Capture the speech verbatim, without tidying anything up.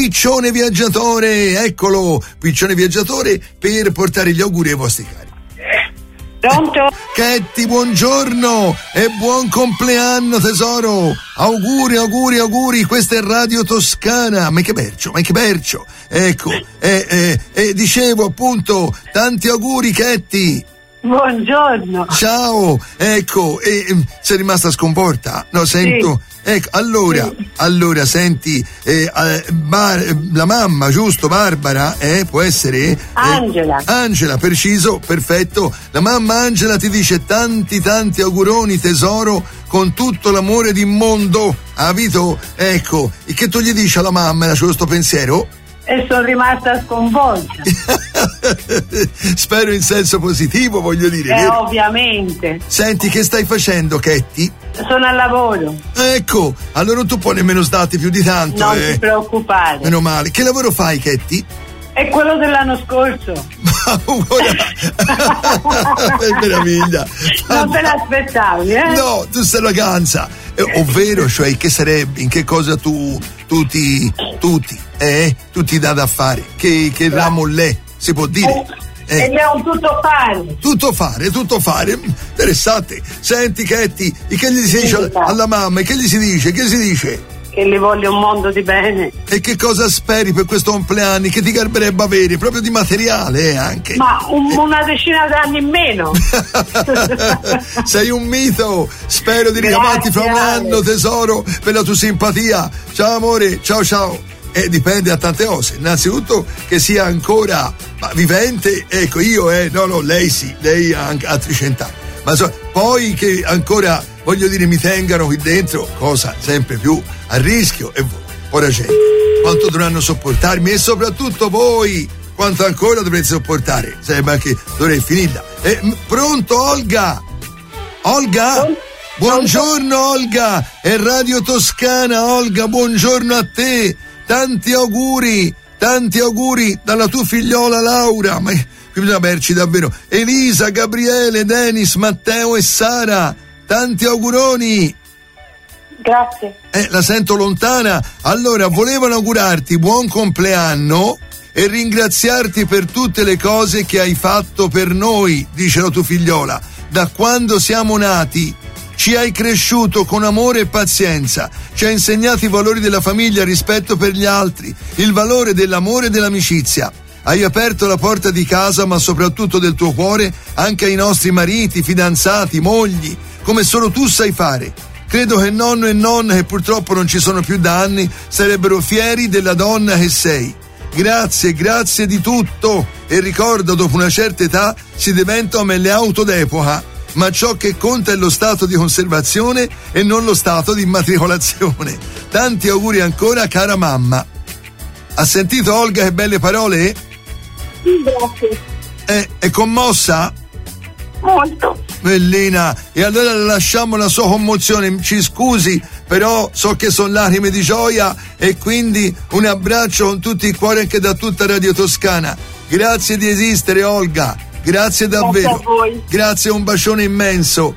Piccione Viaggiatore, eccolo, Piccione Viaggiatore per portare gli auguri ai vostri cari. Pronto? Ketty, buongiorno e buon compleanno tesoro, auguri, auguri, auguri, questa è Radio Toscana, ma che bercio, ma che bercio, ecco, e eh, eh, eh, dicevo appunto, tanti auguri Ketty. Buongiorno. Ciao, ecco, e eh, sei rimasta sconvolta? No, sento. Sì. Ecco, allora, sì. allora senti, eh, eh, Bar- la mamma, giusto, Barbara, eh, può essere? Eh, Angela. Angela, preciso, perfetto. La mamma Angela ti dice tanti tanti auguroni tesoro, con tutto l'amore del mondo, ha capito? Ecco, e che tu gli dici alla mamma, era solo sto pensiero? E sono rimasta sconvolta. Spero in senso positivo, voglio dire. Eh, ovviamente. Senti, che stai facendo, Ketty? Sono al lavoro. Ecco, allora non tu puoi nemmeno starti più di tanto. Non eh. ti preoccupare. Meno male. Che lavoro fai, Ketty? È quello dell'anno scorso. Che meraviglia. Non te l'aspettavi, eh? No, tu sei la vacanza. Eh, ovvero, cioè, che sarebbe, in che cosa tu, tu ti, tu ti, eh, tu ti dà da fare? Che, che ramo l'è, si può dire? Eh. E è un tutto fare. Tutto fare, tutto fare. Interessante. Senti, Ketty, che gli si dice sì, alla mamma? E che gli si dice? Che si dice? Che le voglio un mondo di bene. E che cosa speri per questo compleanno? Che ti garberebbe avere? Proprio di materiale eh, anche. Ma un, una decina d'anni in meno. Sei un mito. Spero di richiamarti fra un anno, tesoro, per la tua simpatia. Ciao amore, ciao ciao. E dipende da tante cose. Innanzitutto che sia ancora vivente. Ecco, io eh, no no, lei sì, lei ha anche altri cent'anni. Ma so, poi che ancora, voglio dire, mi tengano qui dentro, cosa sempre più a rischio, e voi, ora gente, quanto dovranno sopportarmi e soprattutto voi, quanto ancora dovrete sopportare, sembra che dovrei finirla. Eh, pronto Olga? Olga? Buongiorno Olga, è Radio Toscana Olga, buongiorno a te, tanti auguri, tanti auguri dalla tua figliola Laura, ma qui bisogna averci davvero, Elisa, Gabriele, Denis, Matteo e Sara, tanti auguroni. Grazie. Eh, la sento lontana. Allora, volevano augurarti buon compleanno e ringraziarti per tutte le cose che hai fatto per noi, dice la tua figliola. Da quando siamo nati ci hai cresciuto con amore e pazienza, ci hai insegnato i valori della famiglia, rispetto per gli altri, il valore dell'amore e dell'amicizia. Hai aperto la porta di casa, ma soprattutto del tuo cuore, anche ai nostri mariti, fidanzati, mogli, come solo tu sai fare. Credo che nonno e nonna, che purtroppo non ci sono più da anni, sarebbero fieri della donna che sei. Grazie, grazie di tutto. E ricorda, dopo una certa età si diventa come le auto d'epoca, ma ciò che conta è lo stato di conservazione e non lo stato di immatricolazione. Tanti auguri ancora, cara mamma. Ha sentito Olga che belle parole? Sì, grazie. È, è commossa? Molto. Bellina, e allora lasciamo la sua commozione, ci scusi, però so che sono lacrime di gioia e quindi un abbraccio con tutti i cuori anche da tutta Radio Toscana. Grazie di esistere Olga, grazie davvero. Grazie a voi. Grazie, un bacione immenso.